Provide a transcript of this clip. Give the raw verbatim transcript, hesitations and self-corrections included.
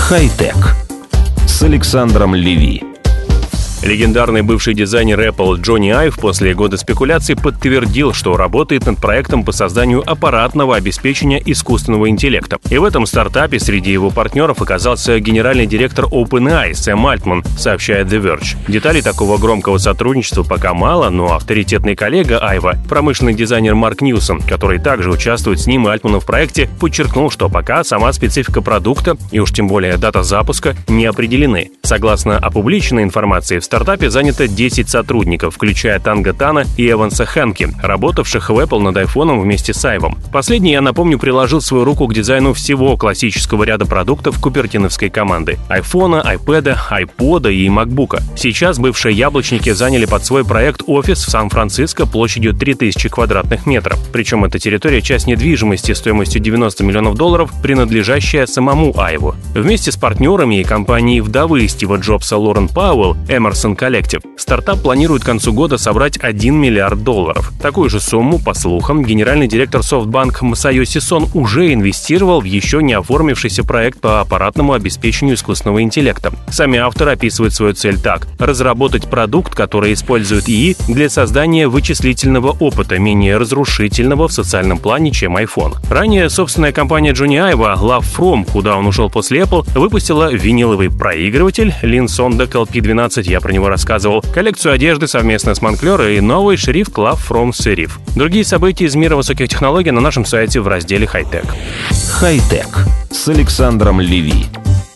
Хай-тек с Александром Леви. Легендарный бывший дизайнер Apple Джонни Айв после года спекуляций подтвердил, что работает над проектом по созданию аппаратного обеспечения искусственного интеллекта. И в этом стартапе среди его партнеров оказался генеральный директор OpenAI Сэм Альтман, сообщает The Verge. Деталей такого громкого сотрудничества пока мало, но авторитетный коллега Айва, промышленный дизайнер Марк Ньюсон, который также участвует с ним и Альтманом в проекте, подчеркнул, что пока сама специфика продукта и уж тем более дата запуска не определены. Согласно опубличенной информации, в В стартапе занято десять сотрудников, включая Танго Тана и Эванса Хэнки, работавших в Apple над айфоном вместе с Айвом. Последний, я напомню, приложил свою руку к дизайну всего классического ряда продуктов купертиновской команды – айфона, айпэда, айпода и макбука. Сейчас бывшие яблочники заняли под свой проект офис в Сан-Франциско площадью три тысячи квадратных метров. Причем эта территория – часть недвижимости стоимостью девяносто миллионов долларов, принадлежащая самому Айву. Вместе с партнерами и компанией вдовы Стива Джобса Лорен Пауэлл, Эмерсон Collective, стартап планирует к концу года собрать один миллиард долларов. Такую же сумму, по слухам, генеральный директор SoftBank Масайоси Сон уже инвестировал в еще не оформившийся проект по аппаратному обеспечению искусственного интеллекта. Сами авторы описывают свою цель так: разработать продукт, который использует ИИ для создания вычислительного опыта, менее разрушительного в социальном плане, чем iPhone. Ранее собственная компания Джонни Айва Love From, куда он ушел после Apple, выпустила виниловый проигрыватель Linsonde эл пи двенадцать, я про него рассказывал, коллекцию одежды совместно с Moncler и новый шрифт Love From Serif. Другие события из мира высоких технологий на нашем сайте в разделе «Хай-тек». Хай-тек с Александром Леви.